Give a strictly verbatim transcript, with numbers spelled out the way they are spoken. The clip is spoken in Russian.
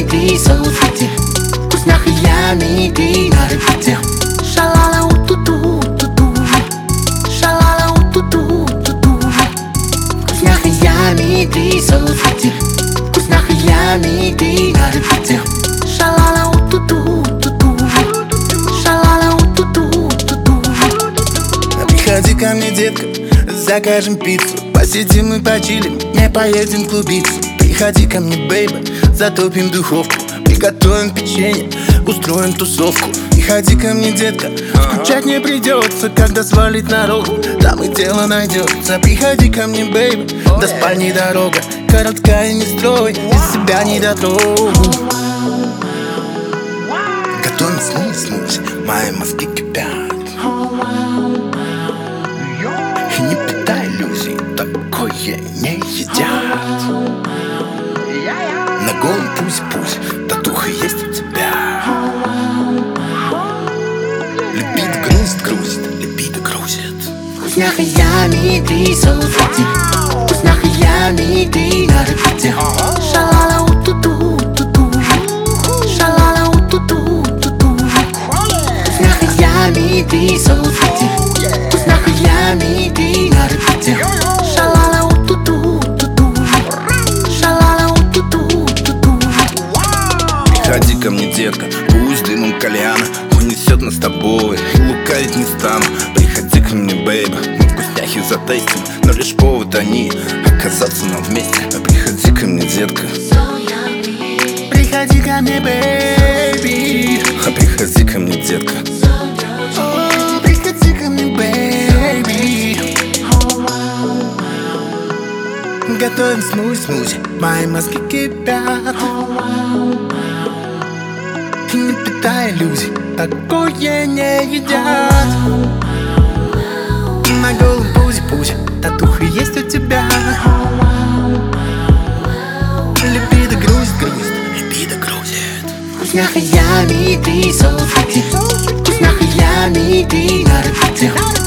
ты соцсети, вкусняха ями ты на репите. Шалала у-ту-ту, ту-ту, шалала у-ту-ту, ту-ту. Вкусняха ями ты соцсети, вкусняха ями ты на репите. Шалала у-ту-ту, ту-ту, шалала у-ту-ту, ту-ту. Приходи ко мне, детка, закажем пиццу, посидим и почилим, не поедем в клубицу. Приходи ко мне, бейба, затопим духовку, приготовим печенье, устроим тусовку. Приходи ко мне, детка, скучать не придется, когда свалит народ, там и дело найдется. Приходи ко мне, бейба, до спальни дорога короткая, не строй из себя недотрогу. Готовим смузи-смузи, мои мозги кипят. И не питай иллюзий, такое не едят. На голом пусть-пусть, татуха есть у тебя. Либидо грузит, грузит, либидо грузит. Вкусняха ями ты соцсети, вкусняха ями ты на репите. Шалала у-ту-ту, ту-ту, шалала у-ту-ту, ту-ту. Вкусняха ями ты соцсети, вкусняха ями ты на репите. Шалала у-ту-ту, ту-ту, шалала у-ту-ту, ту-ту. Приходи ко мне, детка, пусть дымом кальяна унесет нас с тобой, и лукавить не стану. Приходи ко мне, бейба, мы вкусняхи затестим, но лишь повод они оказаться нам вместе. А приходи ко мне, детка, приходи ко мне, бейби. А приходи ко мне, детка, о, приходи ко мне, бейби. Готовим смузи-смузи, мои мозги кипят. И не питай иллюзий, такое не едят. На голом пузи-пузи, татуха есть у тебя. Либидо грузит, грузит, либидо грузит. Вкусняха ями ты соцсети, вкусняха ями ты на репите.